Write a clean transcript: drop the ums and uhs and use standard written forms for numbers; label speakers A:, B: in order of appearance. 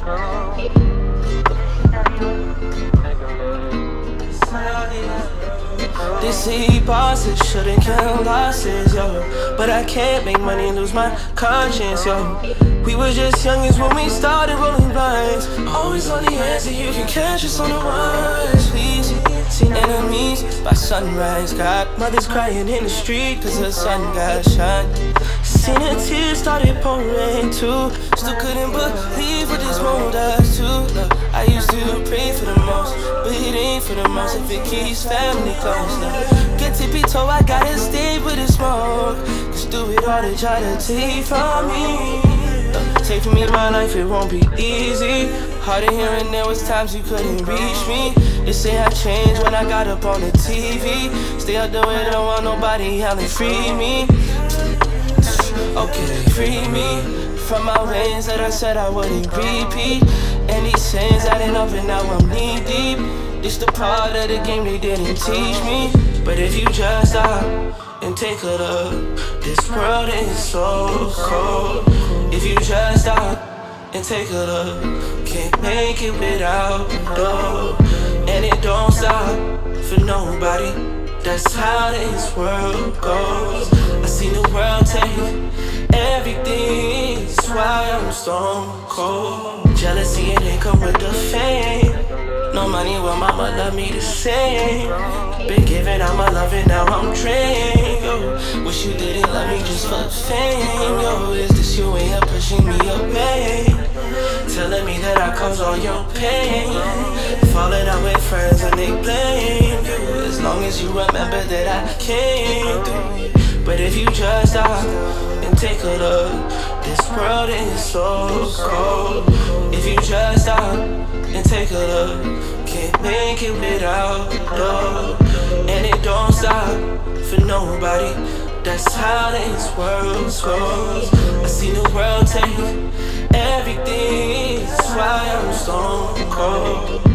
A: They say bosses shouldn't count losses, yo. But I can't make money and lose my conscience, yo. We were just youngins when we started rolling blinds. Always on the edge, and you can catch us on the rise. Please, seen enemies by sunrise. Got mothers crying in the street cause the sun got shot. Seen the tears started pouring too. Still couldn't believe what this moment does too. Look, I used to pray for the most, but it ain't for the most if it keeps family close. Get tippy toe, I gotta stay with the smoke. Cause do it all to try to take from me. Take from me my life, it won't be easy. Hard to hear and there was times you couldn't reach me. They say I changed when I got up on the TV. Stay out the way, don't want nobody yelling free me. Okay, free me from my ways that I said I wouldn't repeat. And these sins adding up and now I'm knee deep. This the part of the game they didn't teach me. But if you just stop and take a look, this world is so cold. If you just stop and take a look, can't make it without love. And it don't stop for nobody. That's how this world goes. I seen the world take everything. That's why I'm stone cold. Jealousy, it ain't come with the fame. No money, well mama love me the same. Been giving out my love and now I'm drained, yo. Wish you didn't love me just for fame, yo. Is this you way of pushing me away? Telling me that I caused all your pain. Falling out with friends and they blame you. As long as you remember that I came through. But if you just stop and take a look, this world is so cold. If you just stop and take a look, can't make it without love. And it don't stop for nobody. That's how this world goes. I seen the world take everything. That's why I'm stone cold.